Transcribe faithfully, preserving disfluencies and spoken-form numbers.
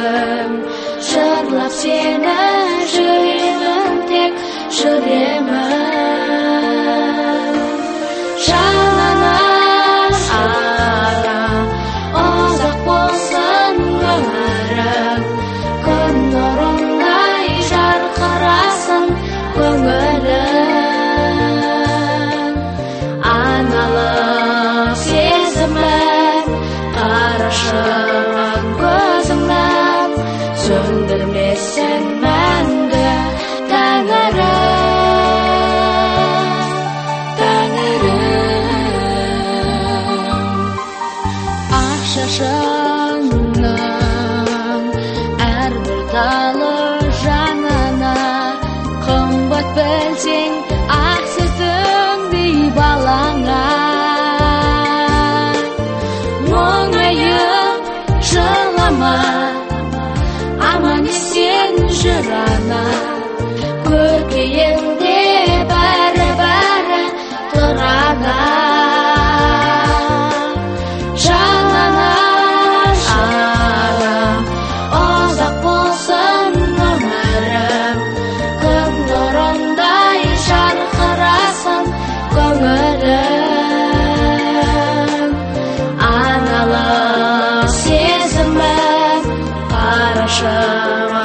жүрегім жырлап сені жүремін тек жүремін жанына ара ұзақ болсын өмірім күн нұрындай жарқырасын көңілім аналық сезімім қарашығын көзіңнен сөндірмесін мәңгі тәңірім тәңірім ақ шашыңның әрбір талы жанына қымбат білсең ақ сүтіңдей балаңа мұңайып жылама аман есен жүр ана көркейіңде бәрі-бәрі тұрана жанына ара ұзақ болсын өмірім күн нұрындай жарқырасын көңілім аналық сезімім қарашығын